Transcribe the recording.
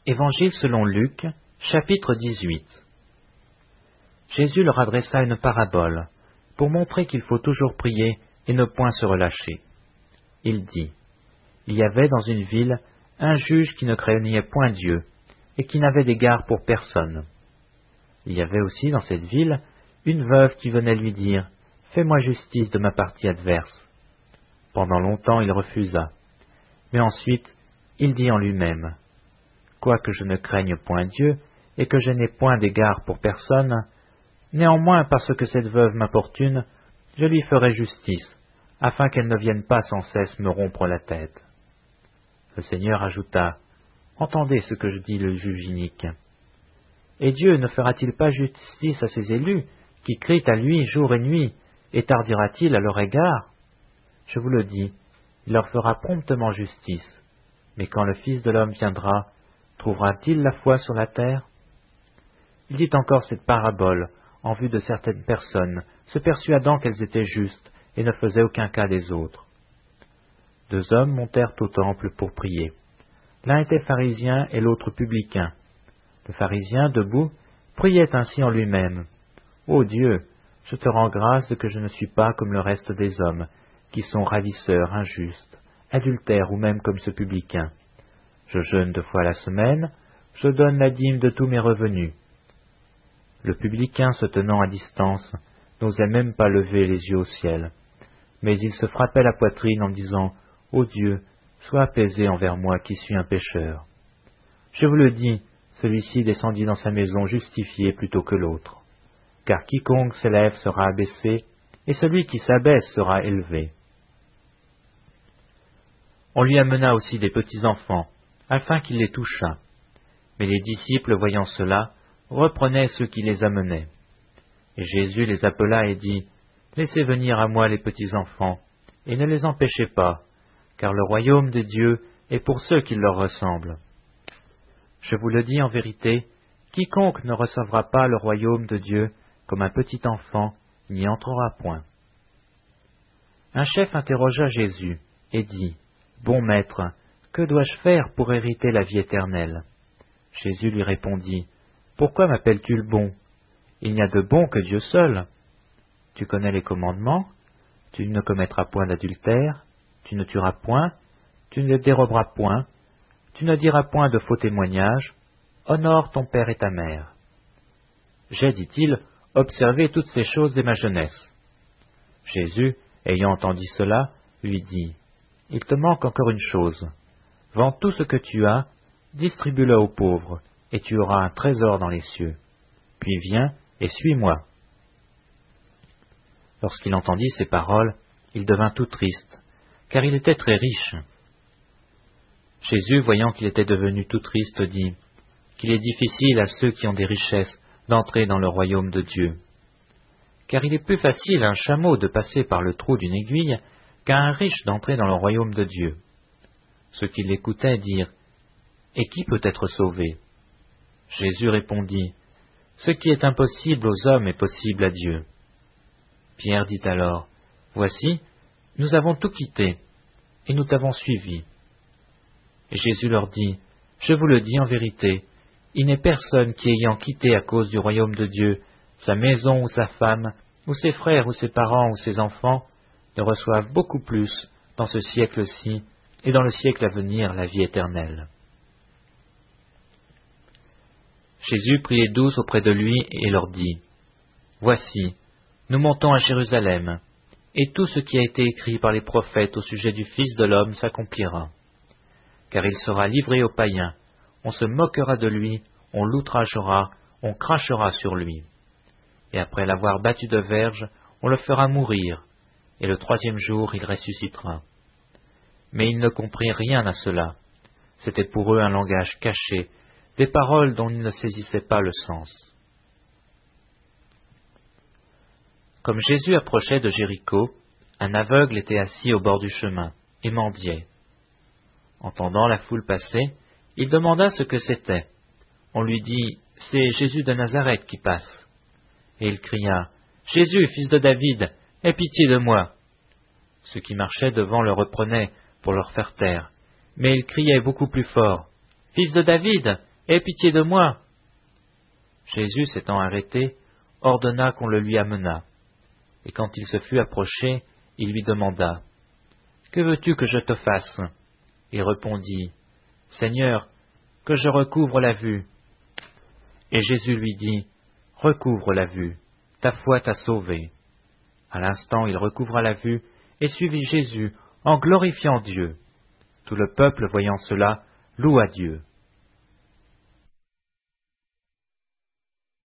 Évangile selon Luc, chapitre 18. Jésus leur adressa une parabole, pour montrer qu'il faut toujours prier et ne point se relâcher. Il dit, il y avait dans une ville un juge qui ne craignait point Dieu, et qui n'avait d'égard pour personne. Il y avait aussi dans cette ville une veuve qui venait lui dire, « Fais-moi justice de ma partie adverse. » Pendant longtemps il refusa, mais ensuite il dit en lui-même, « Quoique je ne craigne point Dieu, et que je n'ai point d'égard pour personne, néanmoins parce que cette veuve m'importune, je lui ferai justice, afin qu'elle ne vienne pas sans cesse me rompre la tête. » Le Seigneur ajouta, « Entendez ce que je dis le juge inique. Et Dieu ne fera-t-il pas justice à ses élus, qui crient à lui jour et nuit, et tardera-t-il à leur égard? Je vous le dis, il leur fera promptement justice. Mais quand le Fils de l'homme viendra, trouvera-t-il la foi sur la terre? » Il dit encore cette parabole, en vue de certaines personnes, se persuadant qu'elles étaient justes, et ne faisaient aucun cas des autres. Deux hommes montèrent au temple pour prier. L'un était pharisien et l'autre publicain. Le pharisien, debout, priait ainsi en lui-même. « Ô Dieu, je te rends grâce de que je ne suis pas comme le reste des hommes, qui sont ravisseurs, injustes, adultères ou même comme ce publicain. Je jeûne 2 fois la semaine, je donne la dîme de tous mes revenus. » Le publicain, se tenant à distance, n'osait même pas lever les yeux au ciel. Mais il se frappait la poitrine en disant, « Ô Dieu, sois apaisé envers moi qui suis un pécheur. » Je vous le dis, celui-ci descendit dans sa maison justifié plutôt que l'autre. Car quiconque s'élève sera abaissé, et celui qui s'abaisse sera élevé. On lui amena aussi des petits-enfants, afin qu'il les touchât. Mais les disciples, voyant cela, reprenaient ceux qui les amenaient. Et Jésus les appela et dit, « Laissez venir à moi les petits-enfants, et ne les empêchez pas, car le royaume de Dieu est pour ceux qui leur ressemblent. Je vous le dis en vérité, quiconque ne recevra pas le royaume de Dieu comme un petit enfant n'y entrera point. » Un chef interrogea Jésus et dit, « Bon maître, que dois-je faire pour hériter la vie éternelle ?» Jésus lui répondit, « Pourquoi m'appelles-tu le bon? Il n'y a de bon que Dieu seul. Tu connais les commandements, tu ne commettras point d'adultère, tu ne tueras point, tu ne déroberas point, tu ne diras point de faux témoignages, honore ton père et ta mère. J'ai, dit-il, observé toutes ces choses dès ma jeunesse. » Jésus, ayant entendu cela, lui dit, « Il te manque encore une chose. Vends tout ce que tu as, distribue-le aux pauvres, et tu auras un trésor dans les cieux. Puis viens et suis-moi. » Lorsqu'il entendit ces paroles, il devint tout triste, car il était très riche. Jésus, voyant qu'il était devenu tout triste, dit, qu'il est difficile à ceux qui ont des richesses d'entrer dans le royaume de Dieu. Car il est plus facile à un chameau de passer par le trou d'une aiguille qu'à un riche d'entrer dans le royaume de Dieu. Ceux qui l'écoutaient dirent, « Et qui peut être sauvé ?» Jésus répondit, « Ce qui est impossible aux hommes est possible à Dieu. » Pierre dit alors, « Voici, nous avons tout quitté, et nous t'avons suivi. » Et Jésus leur dit, « Je vous le dis en vérité, il n'est personne qui, ayant quitté à cause du royaume de Dieu sa maison ou sa femme, ou ses frères ou ses parents ou ses enfants, ne reçoive beaucoup plus dans ce siècle-ci et dans le siècle à venir la vie éternelle. » Jésus prit les 12 auprès de lui et leur dit, « Voici, nous montons à Jérusalem, et tout ce qui a été écrit par les prophètes au sujet du Fils de l'homme s'accomplira. Car il sera livré aux païens, on se moquera de lui, on l'outragera, on crachera sur lui. Et après l'avoir battu de verge, on le fera mourir, et le 3e jour il ressuscitera. » Mais ils ne comprirent rien à cela. C'était pour eux un langage caché, des paroles dont ils ne saisissaient pas le sens. Comme Jésus approchait de Jéricho, un aveugle était assis au bord du chemin, et mendiait. Entendant la foule passer, il demanda ce que c'était. On lui dit, « C'est Jésus de Nazareth qui passe. » Et il cria, « Jésus, fils de David, aie pitié de moi. » Ceux qui marchaient devant le reprenaient pour leur faire taire, mais il criait beaucoup plus fort, « Fils de David, Aie pitié de moi !» Jésus, s'étant arrêté, ordonna qu'on le lui amenât. Et quand il se fut approché, il lui demanda, « Que veux-tu que je te fasse ?» Il répondit, « Seigneur, que je recouvre la vue. » Et Jésus lui dit, « Recouvre la vue, ta foi t'a sauvé. » À l'instant, il recouvra la vue et suivit Jésus en glorifiant Dieu. Tout le peuple, voyant cela, loua Dieu.